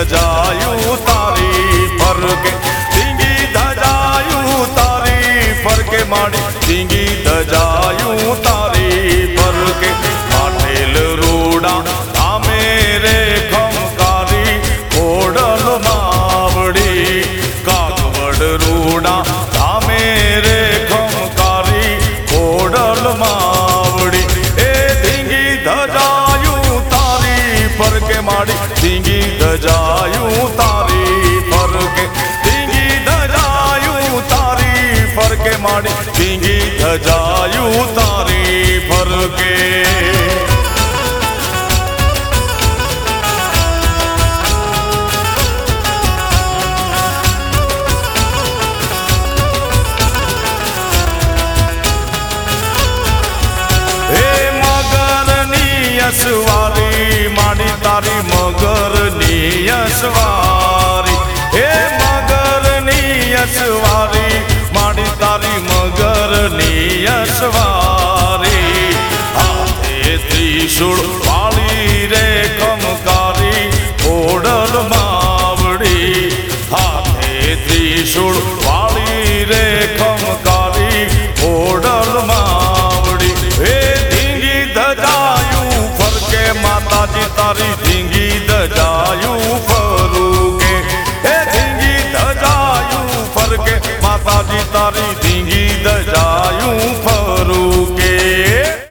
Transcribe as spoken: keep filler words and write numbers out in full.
ધજાયું તારી ફરકે ધીંગી ધજાયું તારી ફરકે માડી ધીંગી ધજાયું તારી ફરકે પાટેલ રૂડા ધામે રે ખમકારી ખોડલ માવડી કાગવડ રૂડા ધામે રે ખમકારી ખોડલ માવડી એ ધીંગી ધજાયું તારી ફરકે માડી ધીંગી ધજાયું તારી ફરકે ધીંગી ધજાયું તારી ફરકે માડી ધીંગી ધજાયું તારી ફરકે યશવારી માડી તારી મગરની યશવારી હે મગરની યશવારી માડી તારી મગરની યશવારી હાથે ત્રિશૂળ